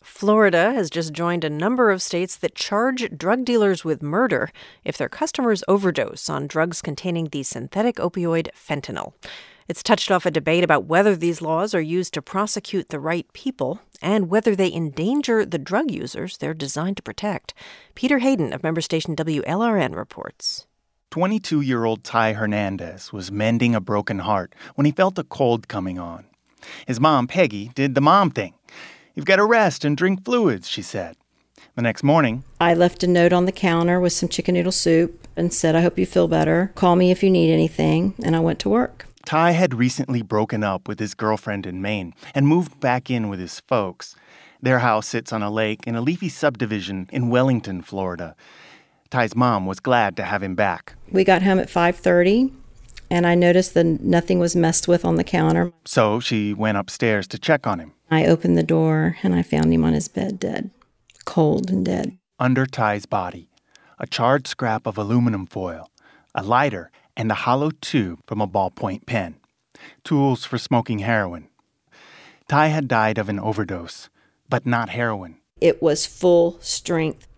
Florida has just joined a number of states that charge drug dealers with murder if their customers overdose on drugs containing the synthetic opioid fentanyl. It's touched off a debate about whether these laws are used to prosecute the right people and whether they endanger the drug users they're designed to protect. Peter Hayden of member station WLRN reports. 22-year-old Ty Hernandez was mending a broken heart when he felt a cold coming on. His mom, Peggy, did the mom thing. "You've got to rest and drink fluids," she said. The next morning, I left a note on the counter with some chicken noodle soup and said, "I hope you feel better. Call me if you need anything." And I went to work. Ty had recently broken up with his girlfriend in Maine and moved back in with his folks. Their house sits on a lake in a leafy subdivision in Wellington, Florida. Ty's mom was glad to have him back. We got home at 5:30, and I noticed that nothing was messed with on the counter. So she went upstairs to check on him. I opened the door, and I found him on his bed, dead, cold and dead. Under Ty's body, a charred scrap of aluminum foil, a lighter, and a hollow tube from a ballpoint pen. Tools for smoking heroin. Ty had died of an overdose, but not heroin. It was full strength,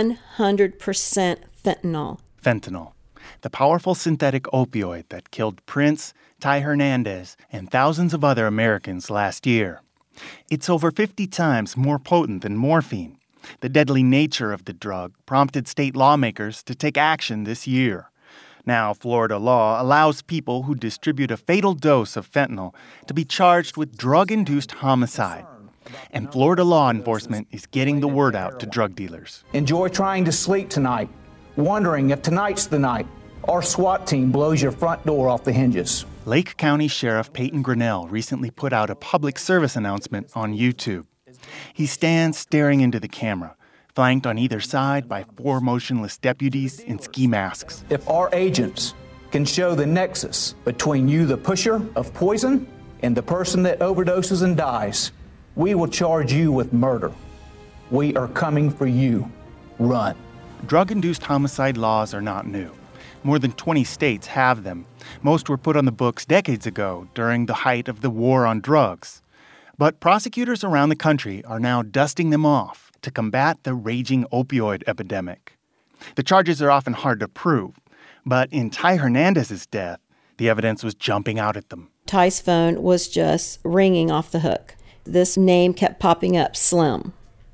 100% fentanyl. Fentanyl, the powerful synthetic opioid that killed Prince, Ty Hernandez, and thousands of other Americans last year. It's over 50 times more potent than morphine. The deadly nature of the drug prompted state lawmakers to take action this year. Now, Florida law allows people who distribute a fatal dose of fentanyl to be charged with drug-induced homicide. And Florida law enforcement is getting the word out to drug dealers. Enjoy trying to sleep tonight, wondering if tonight's the night our SWAT team blows your front door off the hinges. Lake County Sheriff Peyton Grinnell recently put out a public service announcement on YouTube. He stands staring into the camera, flanked on either side by 4 motionless deputies in ski masks. If our agents can show the nexus between you, the pusher of poison, and the person that overdoses and dies, we will charge you with murder. We are coming for you. Run. Drug-induced homicide laws are not new. More than 20 states have them. Most were put on the books decades ago during the height of the war on drugs. But prosecutors around the country are now dusting them off to combat the raging opioid epidemic. The charges are often hard to prove, but in Ty Hernandez's death, the evidence was jumping out at them. Ty's phone was just ringing off the hook. This name kept popping up, Slim,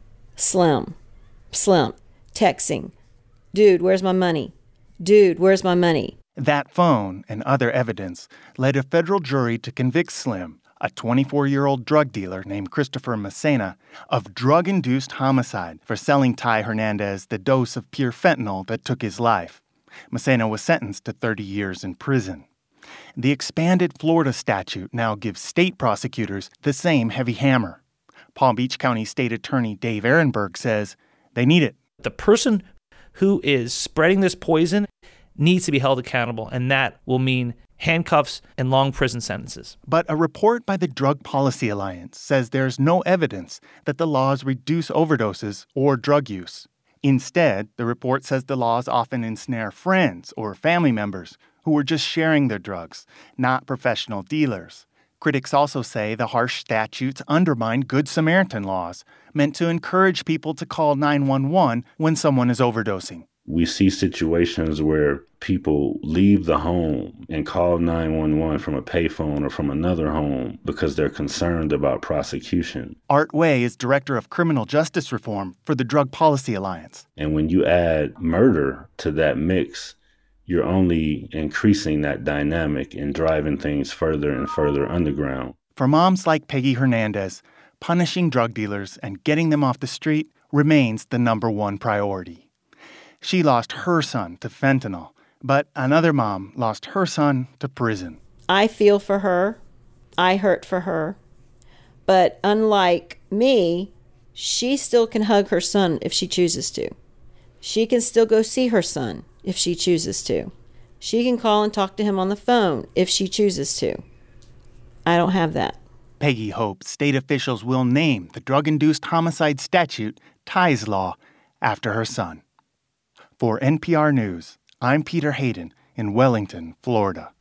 Slim, Slim, texting, "Dude, where's my money? Dude, where's my money?" That phone and other evidence led a federal jury to convict Slim, a 24-year-old drug dealer named Christopher Messina, of drug-induced homicide for selling Ty Hernandez the dose of pure fentanyl that took his life. Messina was sentenced to 30 years in prison. The expanded Florida statute now gives state prosecutors the same heavy hammer. Palm Beach County State Attorney Dave Ehrenberg says they need it. The person who is spreading this poison needs to be held accountable, and that will mean handcuffs and long prison sentences. But a report by the Drug Policy Alliance says there's no evidence that the laws reduce overdoses or drug use. Instead, the report says the laws often ensnare friends or family members who are just sharing their drugs, not professional dealers. Critics also say the harsh statutes undermine Good Samaritan laws, meant to encourage people to call 911 when someone is overdosing. We see situations where people leave the home and call 911 from a payphone or from another home because they're concerned about prosecution. Art Way is Director of Criminal Justice Reform for the Drug Policy Alliance. And when you add murder to that mix, you're only increasing that dynamic and driving things further and further underground. For moms like Peggy Hernandez, punishing drug dealers and getting them off the street remains the number one priority. She lost her son to fentanyl, but another mom lost her son to prison. I feel for her. I hurt for her. But unlike me, she still can hug her son if she chooses to. She can still go see her son if she chooses to. She can call and talk to him on the phone if she chooses to. I don't have that. Peggy hopes state officials will name the drug-induced homicide statute, Ty's Law, after her son. For NPR News, I'm Peter Hayden in Wellington, Florida.